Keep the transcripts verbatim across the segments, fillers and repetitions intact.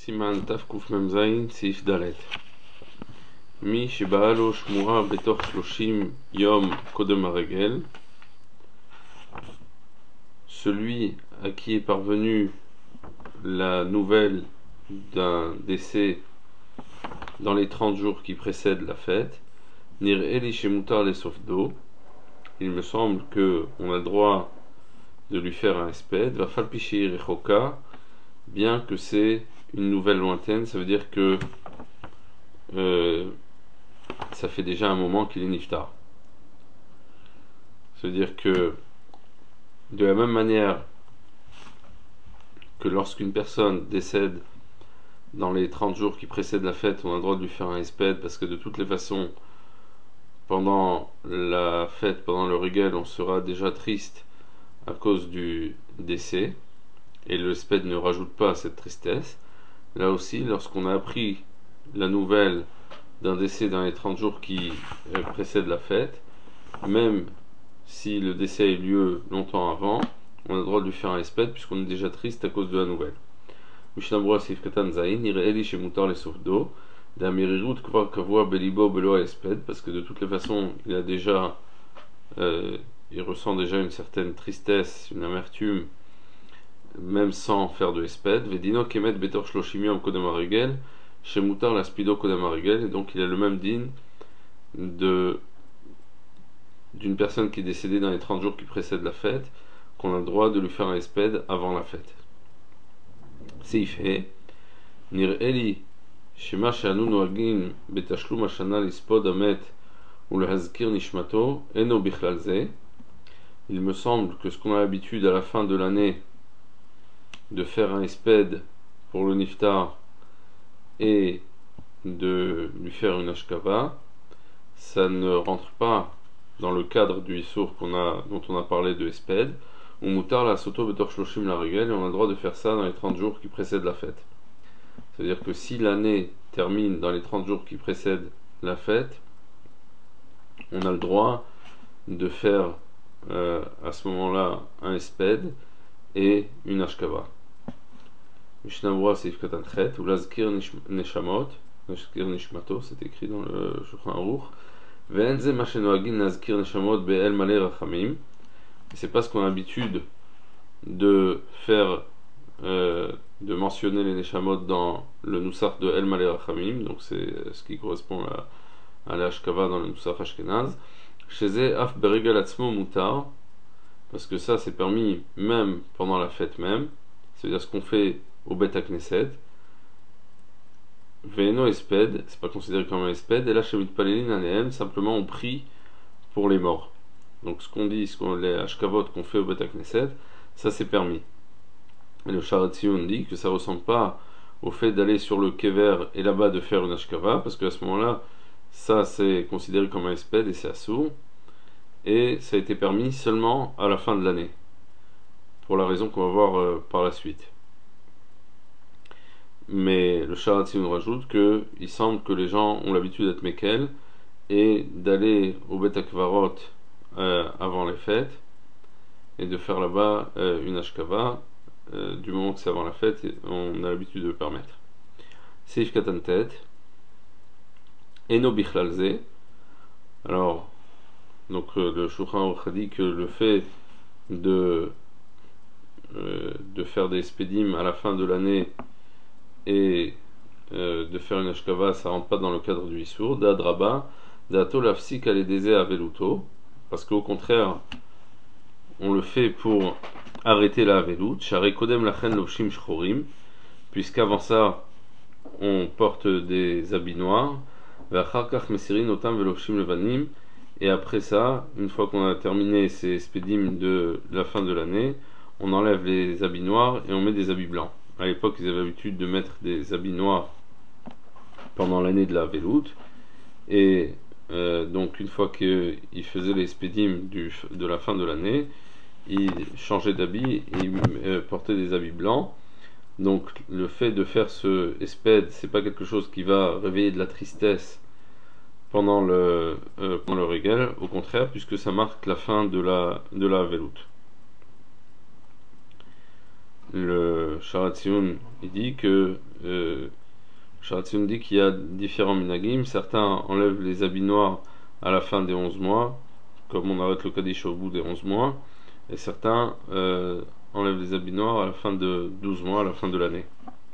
סימן תקמ"ז סעיף ד' מי שבאה לו שמועה בתוך שלושים יום קודם הרגל, celui à qui est parvenu la nouvelle d'un décès dans les trente jours qui précèdent la fête, Nir Eli Shemutar les Sofdo, il me semble qu'on a le droit de lui faire un espède, va falpichi rechoka, bien que c'est une nouvelle lointaine, ça veut dire que euh, ça fait déjà un moment qu'il est niftar. Ça veut dire que de la même manière que lorsqu'une personne décède dans les trente jours qui précèdent la fête, on a le droit de lui faire un espède, parce que de toutes les façons, pendant la fête, pendant le régal, on sera déjà triste à cause du décès, et le espède ne rajoute pas à cette tristesse. Là aussi, lorsqu'on a appris la nouvelle d'un décès dans les trente jours qui précèdent la fête, même si le décès a eu lieu longtemps avant, on a le droit de lui faire un espède puisqu'on est déjà triste à cause de la nouvelle. Mishnah Sif Katan Zayin, Ireli Shemutar les Sofdo, d'Amirirut Kvar Kavua Belibo Belo espède, parce que de toutes les façons, il a déjà, euh, il ressent déjà une certaine tristesse, une amertume, même sans faire de espède. Vedino Kemet Betor Shloshimium Kodem Haregel, Shemutar la Spido Kodem Haregel, et donc il a le même din de d'une personne qui est décédée dans les trente jours qui précèdent la fête, qu'on a le droit de lui faire un espède avant la fête. Seif He Nir Eli Shema Shanu Noagin Betashlum Hashana Lispod Amet ou le Hazkir Nishmato Eno Bichlal. Il me semble que ce qu'on a l'habitude à la fin de l'année de faire un espède pour le niftar et de lui faire une ashkava, ça ne rentre pas dans le cadre du issour qu'on a, dont on a parlé de espède, ou mutar la soto betor shloshim la regel, et on a le droit de faire ça dans les trente jours qui précèdent la fête. C'est-à-dire que si l'année termine dans les trente jours qui précèdent la fête, on a le droit de faire euh, à ce moment-là un espède et une ashkava. Mishnah Brura Seif Katan Chet, ou Lazkir Neshamot, Lazkir Nishmato, c'est écrit dans le Shulchan Aruch. Ve'enze Mashenoagin Lazkir Neshamot Be'el Malei Rachamim. C'est pas ce qu'on a l'habitude de faire, euh, de mentionner les Neshamot dans le Nusach de El Malei Rachamim, donc c'est ce qui correspond à, à l'Ashkava dans le Nusach Ashkenaz. Sheze Af Beregal Atzmo Mutar, parce que ça c'est permis même pendant la fête même, c'est-à-dire ce qu'on fait au Bet HaKnesset. Ve'eno esped, c'est pas considéré comme un esped, et là chez Mitpalelin Alehem, simplement on prie pour les morts. Donc ce qu'on dit, ce qu'on, les Ashkavot qu'on fait au Bet HaKnesset, ça c'est permis. Et le Sharat Tziyun dit que ça ressemble pas au fait d'aller sur le Kever et là-bas de faire une Ashkava, parce qu'à ce moment-là, ça c'est considéré comme un esped et c'est assourd, et ça a été permis seulement à la fin de l'année, pour la raison qu'on va voir euh, par la suite. Mais le Sharat Tziyun rajoute que il semble que les gens ont l'habitude d'être Mekel et d'aller au Bet HaKvarot euh, avant les fêtes et de faire là-bas euh, une Ashkava. Euh, du moment que c'est avant la fête, on a l'habitude de le permettre. Seif Katan Tet Eno Bichlal. Alors, donc euh, le Shulchan Aruch dit que le fait de euh, de faire des spédim à la fin de l'année et euh, de faire une ashkava, ça rentre pas dans le cadre du issour. D'adraba, d'ato lafsik aledeze aveluto, parce qu'au contraire, on le fait pour arrêter la avelut. Share kodem lachen lovshim shchorim, puisqu'avant ça, on porte des habits noirs. Ve'achar kach mesirin otam velovshim levanim, et après ça, une fois qu'on a terminé ces spédim de la fin de l'année, on enlève les habits noirs et on met des habits blancs. À l'époque, ils avaient l'habitude de mettre des habits noirs pendant l'année de la veloute, et euh, donc une fois qu'ils faisaient les spédim du, de la fin de l'année, ils changeaient d'habit et ils euh, portaient des habits blancs. Donc le fait de faire ce espède, c'est pas quelque chose qui va réveiller de la tristesse pendant le euh, pendant le régal, au contraire, puisque ça marque la fin de la de la veloute. le Sharatzion, il dit que euh, Sharatzion dit qu'il y a différents minagim. Certains enlèvent les habits noirs à la fin des onze mois, comme on arrête le Kaddish au bout des onze mois, et certains euh, enlèvent les habits noirs à la fin de douze mois, à la fin de l'année.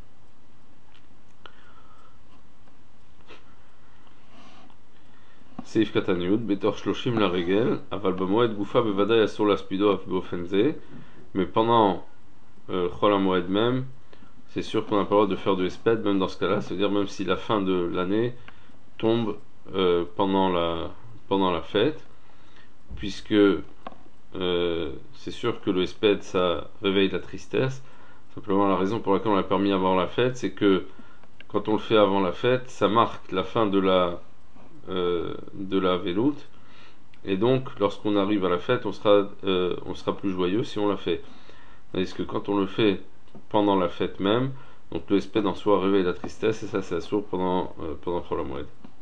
Seif Katan Yud, Betor Shloshim la Regel, Aval Bamoed Goufa Bevadai Asur Laspido Af Beofenze, mais pendant euh, Chol HaMoed même, c'est sûr qu'on n'a pas le droit de faire de espède, même dans ce cas-là, c'est-à-dire même si la fin de l'année tombe euh, pendant, la, pendant la fête, puisque euh, c'est sûr que le espède ça réveille la tristesse. Simplement, la raison pour laquelle on l'a permis avant la fête, c'est que quand on le fait avant la fête, ça marque la fin de la Euh, de la veloute, et donc lorsqu'on arrive à la fête on sera, euh, on sera plus joyeux si on l'a fait, tandis que quand on le fait pendant la fête même, donc le espède en soi réveille la tristesse, et ça c'est assourd pendant euh, pendant Chol HaMoed.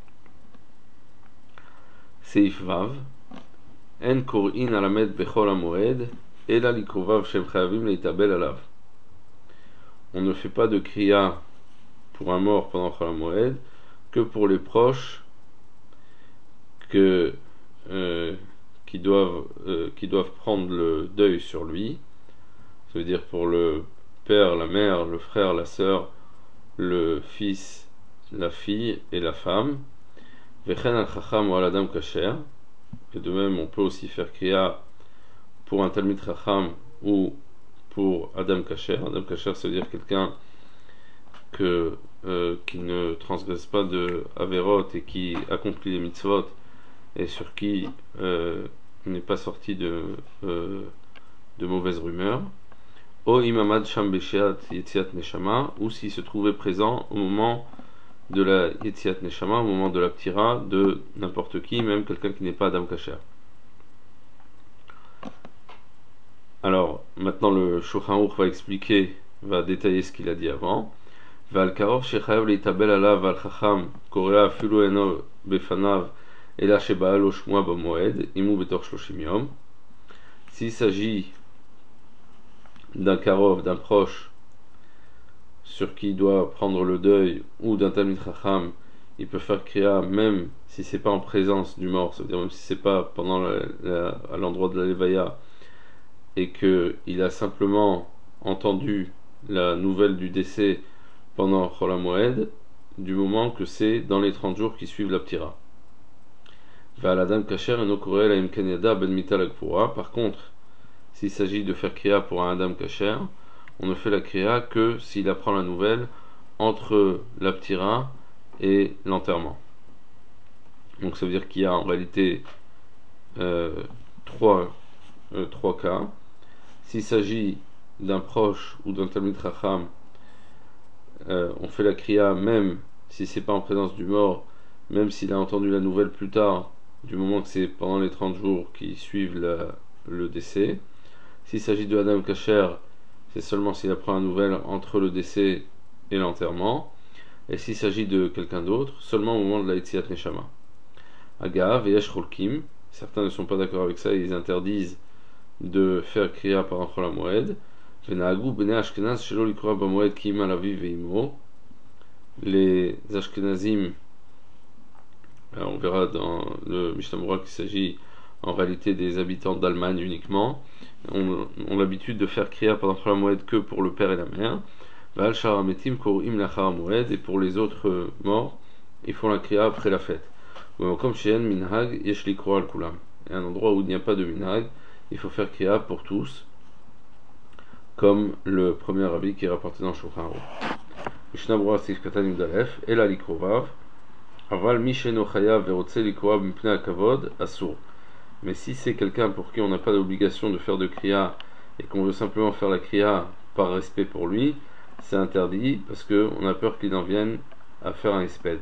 Seif Vav En Kor'in Alamed Bechol HaMoed Ela Likrovav Shem Chavim Leitabel Alav. On ne fait pas de kriya pour un mort pendant Chol HaMoed que pour les proches que, euh, qui, doivent, euh, qui doivent prendre le deuil sur lui. Ça veut dire pour le père, la mère, le frère, la sœur, le fils, la fille et la femme. Vechen al chacham ou al adam kasher. Et de même, on peut aussi faire kriya pour un talmid chacham ou pour adam kasher. Adam kasher, ça veut dire quelqu'un que, euh, qui ne transgresse pas de averot et qui accomplit les mitzvot, et sur qui euh, n'est pas sorti de, euh, de mauvaises rumeurs. O imamad sham beshiat yetziat neshama, ou s'il se trouvait présent au moment de la yetziat neshama, au moment de la ptira de n'importe qui, même quelqu'un qui n'est pas Adam Kasher. Alors maintenant le Shulchan Aruch va expliquer, va détailler ce qu'il a dit avant. Val karov shechayav leitabel alav val chacham korea afilu eno befanav. Et là, chez Baal Oshmoa Bamoed, Imu Betor Shloshim Yom. S'il s'agit d'un karov, d'un proche, sur qui il doit prendre le deuil, ou d'un Talmid Chacham, il peut faire kriya même si c'est pas en présence du mort, c'est-à-dire même si c'est pas pendant la, la, à l'endroit de la levaya, et que il a simplement entendu la nouvelle du décès pendant Chol HaMoed, du moment que c'est dans les trente jours qui suivent la ptira. Par contre, s'il s'agit de faire kriya pour un adam kasher, on ne fait la kriya que s'il apprend la nouvelle entre la ptira et l'enterrement. Donc ça veut dire qu'il y a en réalité euh, trois, euh, trois cas. S'il s'agit d'un proche ou d'un talmid chacham, euh, on fait la kriya même si c'est pas en présence du mort, même s'il a entendu la nouvelle plus tard, du moment que c'est pendant les trente jours qui suivent la, le décès. S'il s'agit de Adam Kasher, c'est seulement s'il apprend la nouvelle entre le décès et l'enterrement. Et s'il s'agit de quelqu'un d'autre, seulement au moment de la Yetziat Neshama. Agav et Yesh Cholkim, certains ne sont pas d'accord avec ça, ils interdisent de faire kriya par un Chol HaMoed. Venahagu bnei Ashkenaz shelo likra bamoed ki im al aviv ve'imo. Les Ashkenazim, alors on verra dans le Mishnah Berurah qu'il s'agit en réalité des habitants d'Allemagne uniquement, ont, ont l'habitude de faire kriya pendant Chol HaMoed que pour le père et la mère. Val shar hametim korim lachar hamoed, et pour les autres morts, ils font la kriya après la fête. Comme she'en minhag yesh likro al kulam. Et un endroit où il n'y a pas de minhag, il faut faire kriya pour tous, comme le premier avis qui est rapporté dans Shulchan Aruch. Mishnah Berurah Seif Katan Yud Alef, Ela likrovav. Aval misheno chayav verotze likrovav mipnei hakavod asur. Mais si c'est quelqu'un pour qui on n'a pas d'obligation de faire de kriya et qu'on veut simplement faire la kriya par respect pour lui, c'est interdit parce qu'on a peur qu'il en vienne à faire un espède.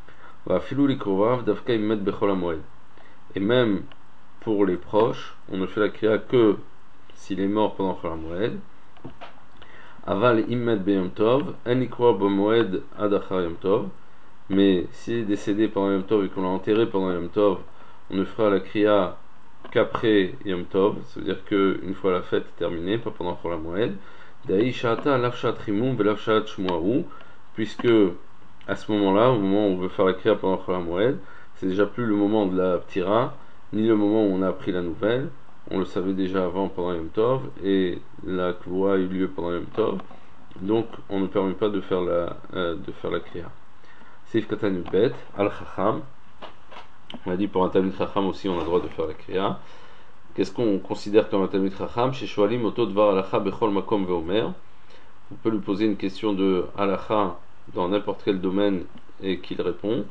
Et même pour les proches, on ne fait la kriya que s'il est mort pendant Chol HaMoed. Aval immet beyom tov, en likro b'moed ad achar yom tov. Mais s'il est décédé pendant Yom Tov et qu'on l'a enterré pendant Yom Tov, on ne fera la kriya qu'après Yom Tov, ça veut dire qu'une fois la fête terminée, pas pendant Chol HaMoed. Daï shata lafshat rimum velafshat shmuahu, puisque à ce moment-là, au moment où on veut faire la kriya pendant Chol HaMoed, c'est déjà plus le moment de la ptira, ni le moment où on a appris la nouvelle. On le savait déjà avant pendant Yom Tov, et la kvoa a eu lieu pendant Yom Tov, donc on ne permet pas de faire la, euh, de faire la kriya. Seif katan yudbet, al chacham. On a dit pour un talmid chacham aussi on a le droit de faire la kriya. Qu'est-ce qu'on considère comme un talmid chacham? Chez Shoalim oto dvar halacha bechol makom veomer. On peut lui poser une question de halacha dans n'importe quel domaine et qu'il répond.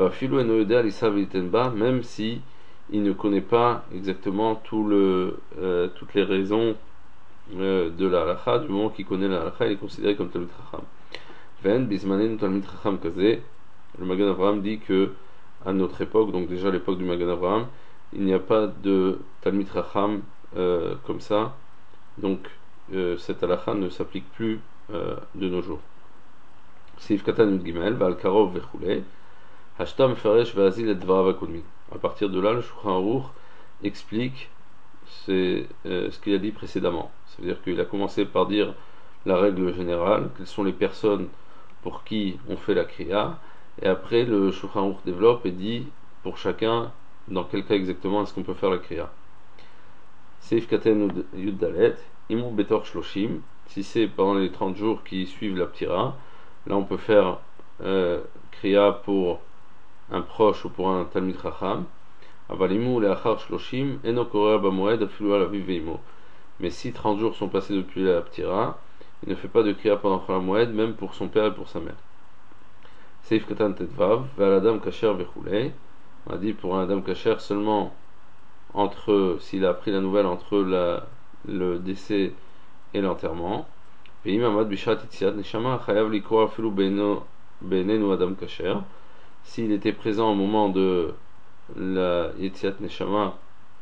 Même si il ne connaît pas exactement tout le, euh, toutes les raisons euh, de la halacha, du moment qu'il connaît la halacha, il est considéré comme talmid chacham. Ven bismanen talmid chacham kazé. Le Magen Avraham dit que à notre époque, donc déjà à l'époque du Magen Avraham, il n'y a pas de talmid chacham euh, comme ça, donc euh, cette halacha ne s'applique plus euh, de nos jours. Seif katan yud gimel val karov vechule hashta mefaresh ve'azil et dvarav hakodmin. À partir de là, le Shulchan Aruch explique c'est, euh, ce qu'il a dit précédemment. C'est-à-dire qu'il a commencé par dire la règle générale, quelles sont les personnes pour qui on fait la kriya, et après le Shulchan Aruch développe et dit pour chacun dans quel cas exactement est-ce qu'on peut faire la kriya. Seif katen yud dalet imou betor shloshim. Si c'est pendant les trente jours qui suivent la ptira, là on peut faire euh, kriya pour un proche ou pour un talmid chacham. Avalimu leachar shloshim eno korea bamoed afilu alaviv veimo. Mais si trente jours sont passés depuis la ptira, il ne fait pas de kriya pendant Chol HaMoed, même pour son père et pour sa mère. Seif katan tetvav ve'al adam kasher vechulei. On a dit pour un adam kasher seulement entre s'il a appris la nouvelle entre la, le décès et l'enterrement. Ve'im amad bishat yitziat neshama chayav likro afilu beinenu adam kasher. S'il était présent au moment de la yitziat neshama,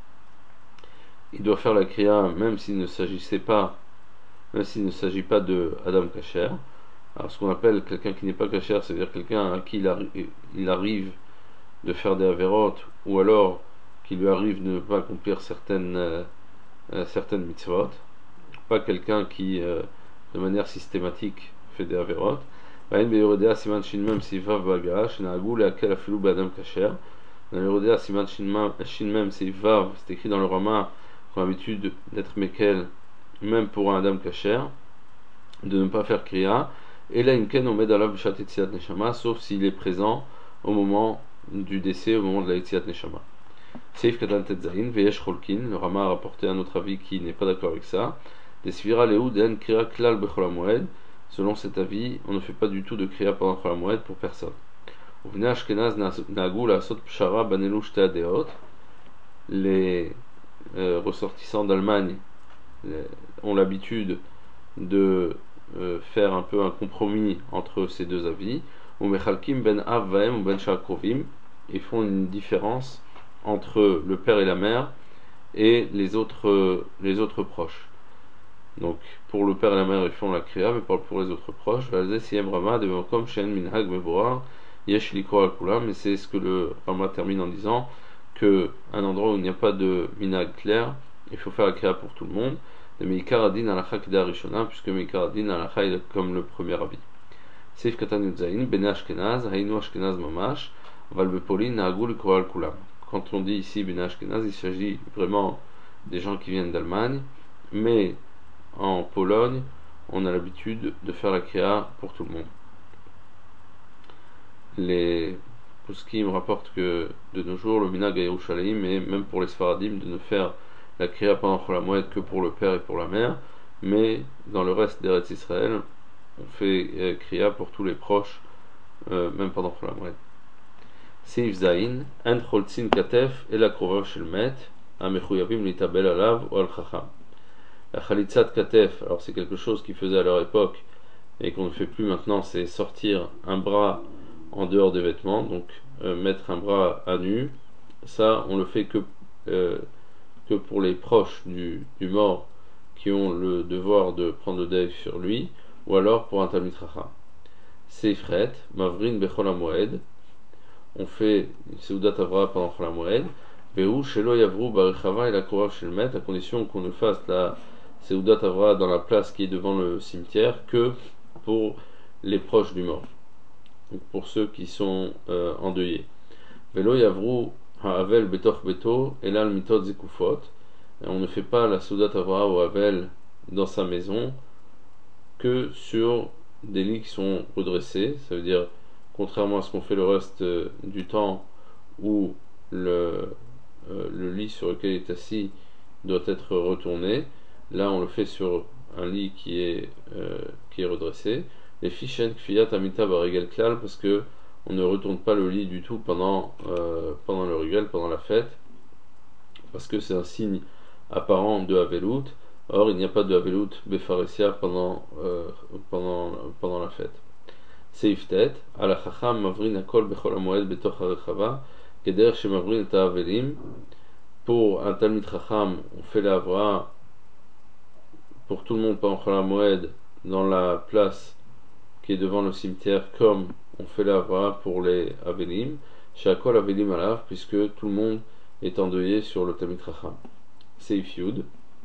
il doit faire la kriya même s'il ne s'agissait pas, même s'il ne s'agit pas de adam kasher. Alors ce qu'on appelle quelqu'un qui n'est pas kasher, c'est-à-dire quelqu'un à qui il, arri- il arrive de faire des averot, ou alors qu'il lui arrive de ne pas accomplir certaines, euh, certaines mitzvot, pas quelqu'un qui euh, de manière systématique fait des averot. Dans le siman shinmem seivav bagash na'agu le'akel afilu be'adam kasher. Dans le siman shinmem seivav, c'est écrit dans le Rama qu'on a l'habitude d'être mekel même pour un adam kasher, de ne pas faire kriya. Et là imken omed alav b'shat yitziat neshama, sauf s'il est présent au moment du décès, au moment de la yitziat neshama. Seif katan tetzain veyesh cholkin. Le Rama a rapporté un autre avis qui n'est pas d'accord avec ça. Des svira lehu den kriya klal bechol hamoed. Selon cet avis, on ne fait pas du tout de kriya pendant Chol HaMoed pour personne. Les euh, ressortissants d'Allemagne les, ont l'habitude de euh, faire un peu un compromis entre ces deux avis. Ils font une différence entre le père et la mère et les autres, les autres proches. Donc pour le père et la mère ils font la kriya, mais pour les autres proches, mais c'est ce que le Rama termine en disant que un endroit où il n'y a pas de minhag clair, il faut faire la kriya pour tout le monde. De Meikar Adin Alacha Kida Rishona, puisque Meikar Adin Alacha est comme le premier avis. Seif Katan Yudzaïn, Bene Ashkenaz, Hainu Ashkenaz Mamash, Valbepolin, Nagul Koral Kulam. Quand on dit ici Bene Ashkenaz, il s'agit vraiment des gens qui viennent d'Allemagne, mais en Pologne, on a l'habitude de faire la kriya pour tout le monde. Les poskim rapportent que de nos jours, le minhag à Yerushalayim, et même pour les Sfaradim, de ne faire la kriya pendant Chol HaMoed que pour le père et pour la mère, mais dans le reste d'Eretz Israël, on fait euh, kriya pour tous les proches, euh, même pendant Chol HaMoed. Seif Zain, En Choltzin Katef, et la Krovav Shel Met, Amechuyavim Litabel Alav ou Al Chacham. La Khalitzat Katef, alors c'est quelque chose qu'ils faisaient à leur époque et qu'on ne fait plus maintenant, c'est sortir un bras en dehors des vêtements, donc euh, mettre un bras à nu. Ça, on le fait que, euh, que pour les proches du, du mort qui ont le devoir de prendre le deuil sur lui, ou alors pour un Talmid Chacham. Seifret, Mavrin Bechol HaMoed, on fait une Seudat Avra pendant Chol HaMoed, Vehu Shelo Yavru Barechava et la Korav Shelmet, à condition qu'on ne fasse la Seudat Avra dans la place qui est devant le cimetière que pour les proches du mort, donc pour ceux qui sont euh, endeuillés. Velo Yavru Ha'avel Betoch Beto Elal Mitot Zekufot. On ne fait pas la Seudat Avra ou Havel dans sa maison que sur des lits qui sont redressés. Ça veut dire, contrairement à ce qu'on fait le reste euh, du temps où le, euh, le lit sur lequel il est assis doit être retourné, là on le fait sur un lit qui est, euh, qui est redressé. Les fichen kfiyat amita barigel klal, parce que on ne retourne pas le lit du tout pendant, euh, pendant le rigel, pendant la fête, parce que c'est un signe apparent de Havelut. Or, il n'y a pas de Havelut Befaresia pendant, euh, pendant, pendant la fête. Seif tet, ala chacham mavrin akol bechol hamoed betoch harechava, keder shemavrin et ha'avelim. Pour un Talmid Chacham, on fait la Havra pour tout le monde pendant Chol HaMoed dans la place qui est devant le cimetière, comme on fait la Havra pour les Avelim, Shakol Avelim Alav, puisque tout le monde est endeuillé sur le Talmid Chacham. Seif Yud.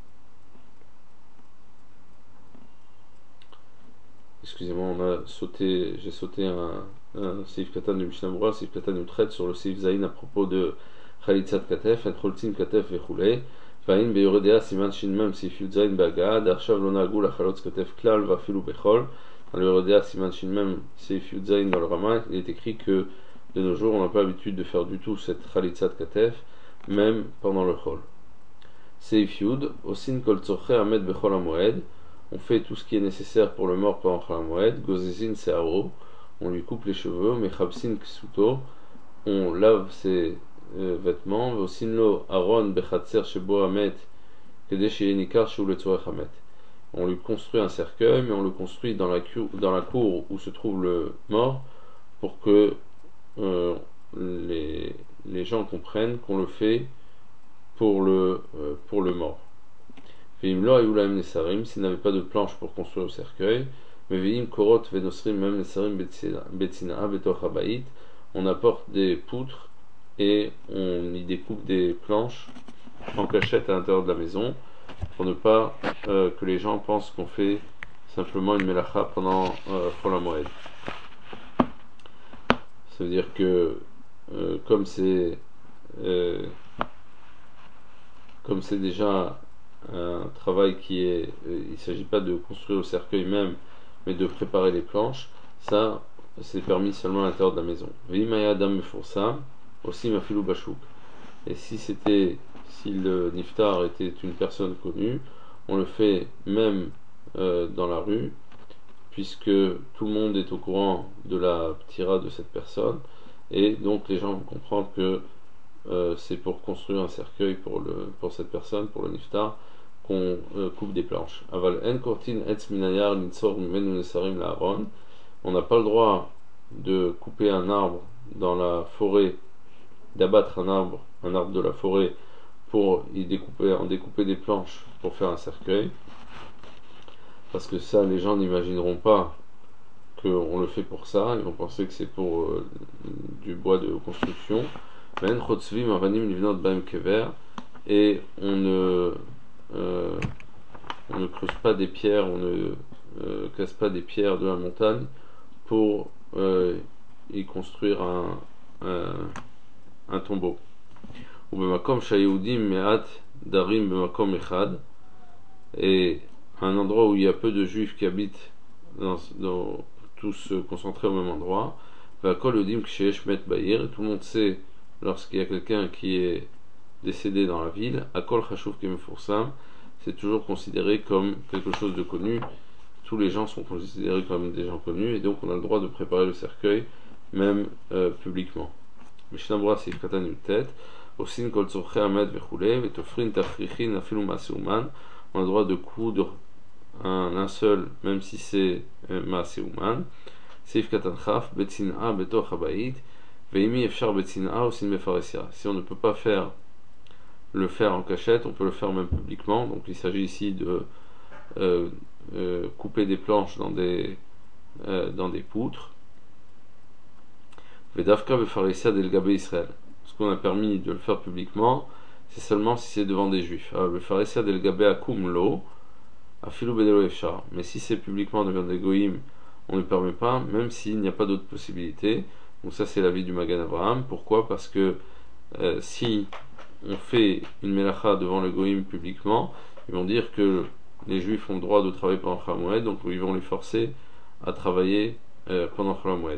Excusez-moi, on a sauté, j'ai sauté un, un Seif Katan du Mishnah Berurah. Seif Katan nous traite sur le Seif Zayin à propos de Chalitzat Katef, et Choltzin Katef vechulei. Vain beyoredea siman shin mem Seif Yud Zayin bagad, arshav lo nagu la Chalotz Katef klal vafilu bechol. Dans le Yoredea siman shin mem Seif Yud Zayin dans le Rama, il est écrit que de nos jours on n'a pas l'habitude de faire du tout cette Chalitzat Katef, même pendant le Chol. Seif Yud, osin kol tzorche amed bechol hamoed. On fait tout ce qui est nécessaire pour le mort pendant Chol HaMoed. Gozezin se'aro, on lui coupe les cheveux. Mechabsin ksuto, on lave ses euh, vêtements. Vosinlo aron bechatser shebo hamet kede sheyenikar shu letzorech hamet. On lui construit un cercueil, mais on le construit dans la, cu- dans la cour où se trouve le mort, pour que euh, les, les gens comprennent qu'on le fait pour le, euh, pour le mort. S'il n'avait pas de planche pour construire le cercueil, on apporte des poutres et on y découpe des planches en cachette à l'intérieur de la maison pour ne pas euh, que les gens pensent qu'on fait simplement une melacha pendant euh, Chol HaMoed. Ça veut dire que euh, comme c'est euh, comme c'est déjà un travail qui est, euh, il ne s'agit pas de construire le cercueil même, mais de préparer les planches, ça c'est permis seulement à l'intérieur de la maison. Aussi mafilou bachouk. Et si c'était, si le niftar était une personne connue, on le fait même euh, dans la rue, puisque tout le monde est au courant de la ptira de cette personne, et donc les gens vont comprendre que euh, c'est pour construire un cercueil pour, le, pour cette personne, pour le niftar, qu'on euh, coupe des planches. Aval en kortin etz minayar nitzor mimenu nesarim la'aron. On n'a pas le droit de couper un arbre dans la forêt, d'abattre un arbre, un arbre de la forêt, pour y découper, en découper des planches pour faire un cercueil, parce que ça, les gens n'imagineront pas qu'on le fait pour ça, ils vont penser que c'est pour euh, du bois de construction. Et on ne Euh, on ne creuse pas des pierres, on ne euh, casse pas des pierres de la montagne pour euh, y construire un, un, un tombeau. Ou bemakom shayeudim me'at darim bemakom echad, et un endroit où il y a peu de juifs qui habitent, dans, dans, tous concentrés au même endroit. V'akol yudim ksheyesh met ba'ir, tout le monde sait lorsqu'il y a quelqu'un qui est décédé dans la ville. Akol chashuv kemefursam, c'est toujours considéré comme quelque chose de connu. Tous les gens sont considérés comme des gens connus, et donc on a le droit de préparer le cercueil, même euh, publiquement. Mishnah Berurah Seif Katan Yutet, Osin kol tzorchei hamet vechulei, vetofrin tachrichin afilu maaseuman. On a le droit de coudre un linceul, même si c'est euh, maaseuman. Seif Katan Chaf, betzina betoch habayit, veimi efshar betzina osin befaresia. Si on ne peut pas faire le faire en cachette, on peut le faire même publiquement. Donc il s'agit ici de euh, euh, couper des planches dans des, euh, dans des poutres. Vedavka befaresia del gabe Israël. Ce qu'on a permis de le faire publiquement, c'est seulement si c'est devant des juifs. Befaresia del gabe akum lo, Afilou bedelo efshar. Mais si c'est publiquement devant des goïms, on ne permet pas, même s'il n'y a pas d'autre possibilité. Donc ça c'est l'avis du Magan Abraham. Pourquoi? Parce que euh, si on fait une melacha devant le goïm publiquement, ils vont dire que les juifs ont le droit de travailler pendant Chol Hamoed, donc ils vont les forcer à travailler euh, pendant Chol Hamoed.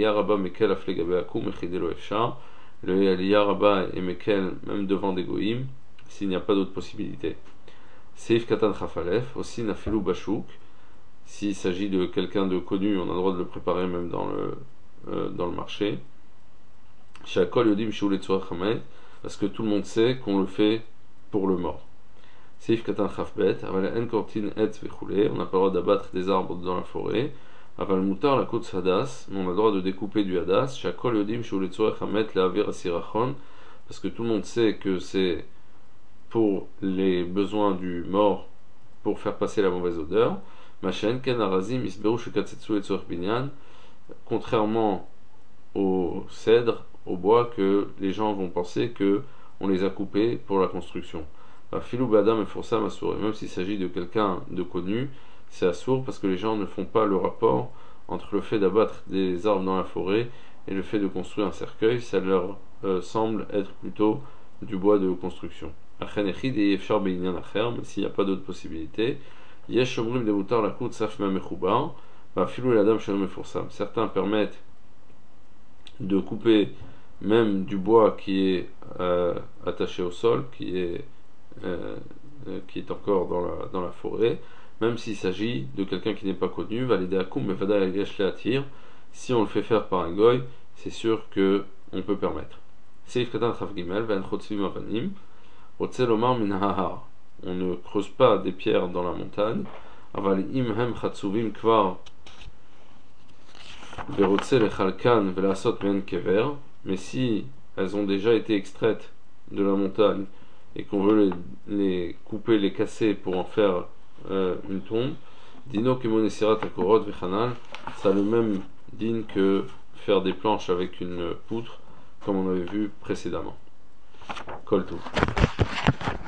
Le Eliya Rabba et Mekel, même devant des goïms, s'il n'y a pas d'autre possibilité. Seif Katan Chafalef, aussi Nafilou Bachouk, s'il s'agit de quelqu'un de connu, on a le droit de le préparer même dans le, euh, dans le marché. Shakol Yodim Shoulet Hamed, parce que tout le monde sait qu'on le fait pour le mort. Seif Katan Chafbet, Aval En Kortin Et Vechoulé, on n'a pas le droit d'abattre des arbres dans la forêt. Aval Moutar la Koutz Hadas, on a le droit de découper du Hadas. Shakol Yodim Shoulet Hamed la Avir Asirachon, parce que tout le monde sait que c'est pour les besoins du mort, pour faire passer la mauvaise odeur. Machen Ken Arazim Isberu Shekatsetsu et Tzorch Binyan, contrairement au cèdre, au bois, que les gens vont penser que on les a coupés pour la construction. Filou Badam et Foursam Assour, même s'il s'agit de quelqu'un de connu, c'est assour parce que les gens ne font pas le rapport entre le fait d'abattre des arbres dans la forêt et le fait de construire un cercueil, ça leur euh, semble être plutôt du bois de construction. Mais s'il n'y a pas d'autre possibilité, certains permettent de couper même du bois qui est euh, attaché au sol, qui est, euh, qui est encore dans la, dans la forêt, même s'il s'agit de quelqu'un qui n'est pas connu. Si on le fait faire par un goy, c'est sûr que on peut permettre. On ne creuse pas des pierres dans la montagne. Mais si elles ont déjà été extraites de la montagne et qu'on veut les, les couper, les casser pour en faire euh, une tombe, dino kemonesirat akorot vechanal, ça a le même din que faire des planches avec une poutre, comme on avait vu précédemment. Kol tout.